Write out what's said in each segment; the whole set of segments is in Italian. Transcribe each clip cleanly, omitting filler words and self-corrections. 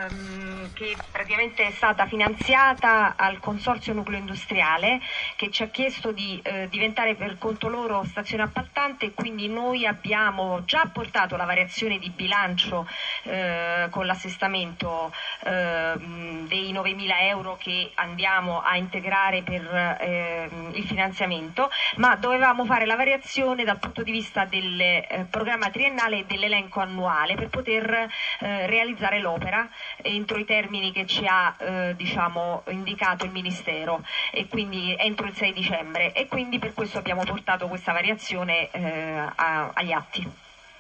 che praticamente è stata finanziata al Consorzio Nucleo Industriale, che ci ha chiesto di diventare per conto loro stazione appaltante, e quindi noi abbiamo già portato la variazione di bilancio con l'assestamento dei 9.000 euro che andiamo a integrare per il finanziamento, ma dovevamo fare la variazione dal punto di vista del programma triennale e dell'elenco annuale per poter realizzare l'opera entro i termini che ci ha indicato il Ministero, e quindi entro il 6 dicembre, e quindi per questo abbiamo portato questa variazione agli atti.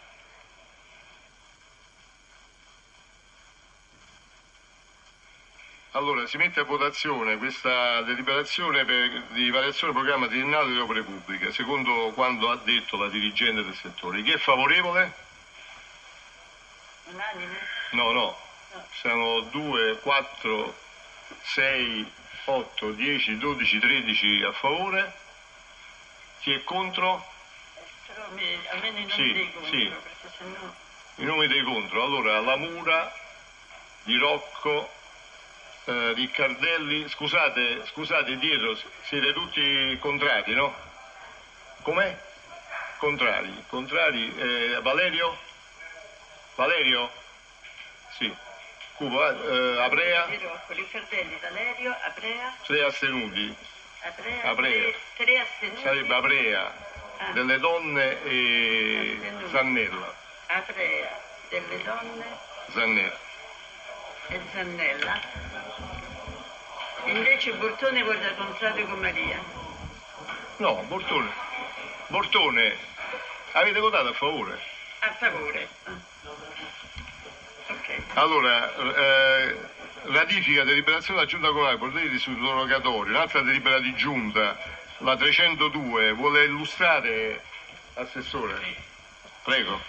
Allora, si mette a votazione questa deliberazione di variazione del programma triennale delle opere pubbliche, secondo quanto ha detto la dirigente del settore. Chi è favorevole? Unanime? No. Siamo 2, 4, 6, 8, 10, 12, 13 a favore. Chi è contro? Però almeno i nomi Sì, dei contro, sì. perché sennò... I nomi dei contro. Allora, Lamura, Di Rocco, Riccardelli, scusate dietro, siete tutti contrari, no? Com'è? Contrari. Valerio? Sì. Cubo, Aprea? Riccardelli, Valerio, Aprea? 6 astenuti. Aprea. 3 astenuti. Sarebbe Aprea, delle donne e Astenuti. Zannella. Aprea, delle donne Zannella. e Zannella. Invece Bortone vota contrario con Maria. No, Bortone, avete votato a favore? A favore. Ok. Allora, ratifica deliberazione della Giunta Comunale Portieri sul rogatorio, un'altra delibera di Giunta, la 302, vuole illustrare, Assessore? Prego.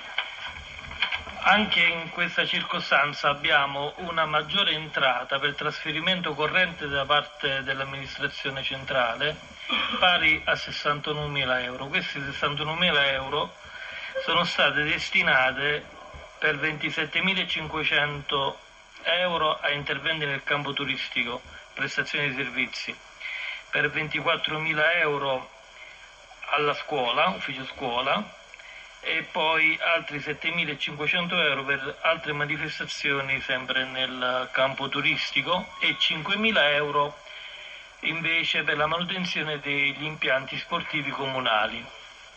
Anche in questa circostanza abbiamo una maggiore entrata per trasferimento corrente da parte dell'amministrazione centrale pari a 61.000 euro. Questi 61.000 euro sono state destinate per 27.500 euro a interventi nel campo turistico, prestazioni di servizi, per 24.000 euro alla scuola, ufficio scuola, e poi altri 7.500 euro per altre manifestazioni sempre nel campo turistico e 5.000 euro invece per la manutenzione degli impianti sportivi comunali.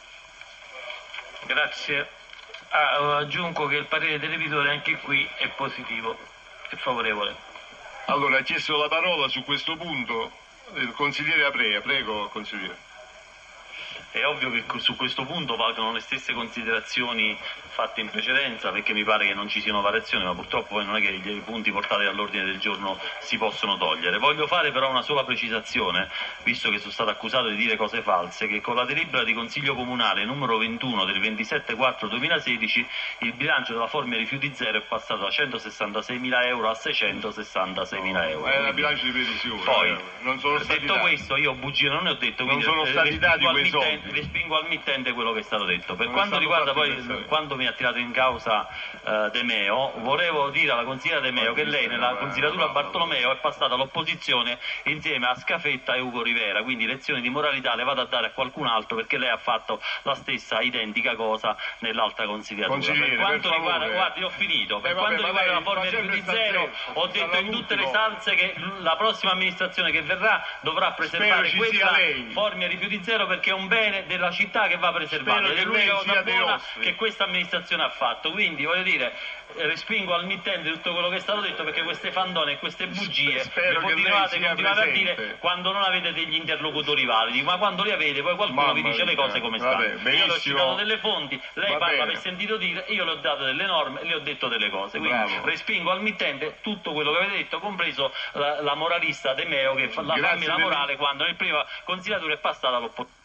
Grazie. Aggiungo che il parere del revisore anche qui è positivo, è favorevole. Allora, ha chiesto la parola su questo punto il consigliere Aprea. Prego, consigliere. È ovvio che su questo punto valgono le stesse considerazioni fatte in precedenza, perché mi pare che non ci siano variazioni, ma purtroppo poi non è che i punti portati all'ordine del giorno si possono togliere. Voglio fare però una sola precisazione, visto che sono stato accusato di dire cose false, che con la delibera di Consiglio Comunale numero 21 del 27/4/2016 il bilancio della Formia Rifiuti Zero è passato da 166.000 euro a 666.000 euro. È un bilancio di previsione. Poi, non sono stati detto dati. Questo, io bugie non ne ho detto, quindi non sono stati dati quei soldi. Respingo al mittente quello che è stato detto. Per Non quanto è stato riguarda fatto poi pensare. quando mi ha tirato in causa De Meo, volevo dire alla consigliera De Meo che lei nella consigliatura Bartolomeo è passata all'opposizione insieme a Scafetta e Ugo Rivera, quindi lezioni di moralità le vado a dare a qualcun altro, perché lei ha fatto la stessa identica cosa nell'altra consigliatura. Per quanto riguarda, guardi, ho finito. Per quanto riguarda la Formia Rifiuti Zero, ho detto in tutte le stanze che la prossima amministrazione che verrà dovrà preservare questa Formia Rifiuti Zero, perché è un bene della città che va preservato, ed è l'unica cosa buona che questa amministrazione ha fatto. Quindi voglio dire, respingo al mittente tutto quello che è stato detto, perché queste fandone e queste bugie le continuate a dire quando non avete degli interlocutori validi, ma quando li avete poi qualcuno vi dice le cose come stanno. Io le ho citato delle fonti, lei parla per sentito dire, io le ho dato delle norme, le ho detto delle cose, quindi respingo al mittente tutto quello che avete detto, compreso la moralista De Meo che la fa la morale quando nel prima consigliatura è passata l'opposizione.